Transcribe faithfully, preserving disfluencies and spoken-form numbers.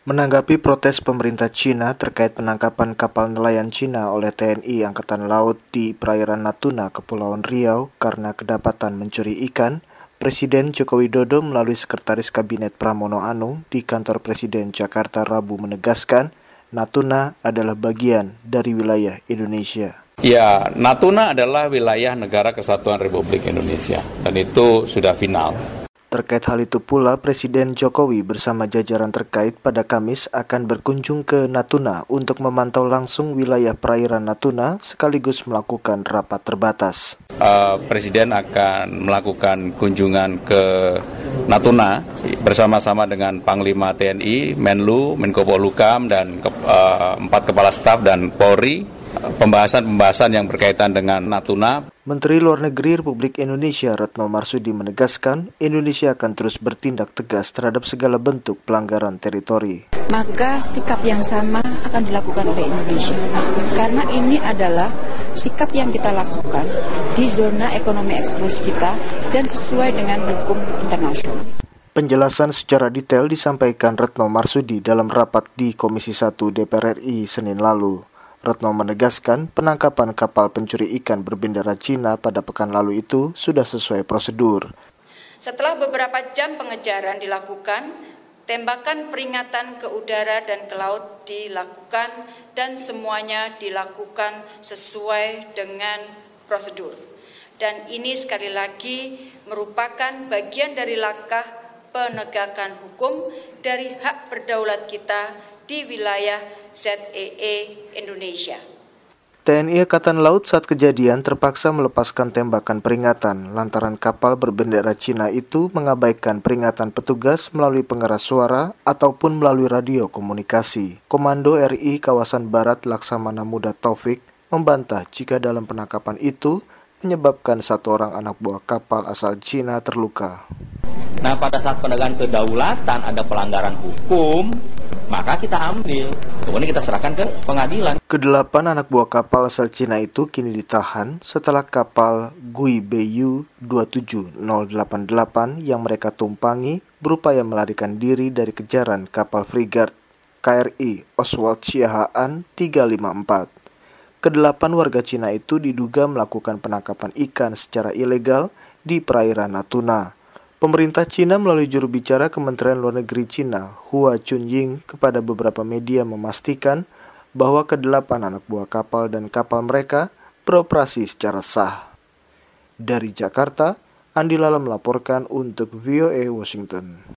Menanggapi protes pemerintah Cina terkait penangkapan kapal nelayan Cina oleh T N I Angkatan Laut di perairan Natuna, Kepulauan Riau karena kedapatan mencuri ikan, Presiden Joko Widodo melalui Sekretaris Kabinet Pramono Anung di Kantor Presiden Jakarta Rabu menegaskan, Natuna adalah bagian dari wilayah Indonesia. Ya, Natuna adalah wilayah Negara Kesatuan Republik Indonesia dan itu sudah final. Terkait hal itu pula, Presiden Jokowi bersama jajaran terkait pada Kamis akan berkunjung ke Natuna untuk memantau langsung wilayah perairan Natuna sekaligus melakukan rapat terbatas. Uh, Presiden akan melakukan kunjungan ke Natuna bersama-sama dengan Panglima T N I, Menlu, Menko Polhukam, dan uh, empat kepala staf dan Polri. Pembahasan-pembahasan yang berkaitan dengan Natuna. Menteri Luar Negeri Republik Indonesia Retno Marsudi menegaskan Indonesia akan terus bertindak tegas terhadap segala bentuk pelanggaran teritori. Maka sikap yang sama akan dilakukan oleh Indonesia. Karena ini adalah sikap yang kita lakukan di zona ekonomi eksklusif kita dan sesuai dengan hukum internasional. Penjelasan secara detail disampaikan Retno Marsudi dalam rapat di Komisi satu D P R R I Senin lalu. Retno menegaskan penangkapan kapal pencuri ikan berbendera Cina pada pekan lalu itu sudah sesuai prosedur. Setelah beberapa jam pengejaran dilakukan, tembakan peringatan ke udara dan ke laut dilakukan dan semuanya dilakukan sesuai dengan prosedur. Dan ini sekali lagi merupakan bagian dari langkah penegakan hukum dari hak berdaulat kita di wilayah Z E E Indonesia. T N I Angkatan Laut saat kejadian terpaksa melepaskan tembakan peringatan lantaran kapal berbendera Cina itu mengabaikan peringatan petugas melalui pengeras suara ataupun melalui radio komunikasi. Komando R I Kawasan Barat Laksamana Muda Taufik membantah jika dalam penangkapan itu menyebabkan satu orang anak buah kapal asal Cina terluka. Nah, pada saat penegakan kedaulatan ada pelanggaran hukum, maka kita ambil, kemudian kita serahkan ke pengadilan. Kedelapan anak buah kapal asal Cina itu kini ditahan setelah kapal Gui Beiyu dua tujuh nol delapan delapan yang mereka tumpangi berupaya melarikan diri dari kejaran kapal frigat K R I Oswald Siahaan tiga lima empat. Kedelapan warga Cina itu diduga melakukan penangkapan ikan secara ilegal di perairan Natuna. Pemerintah Cina melalui juru bicara Kementerian Luar Negeri Cina, Hua Chunying, kepada beberapa media memastikan bahwa kedelapan anak buah kapal dan kapal mereka beroperasi secara sah. Dari Jakarta, Andi Lala melaporkan untuk V O A Washington.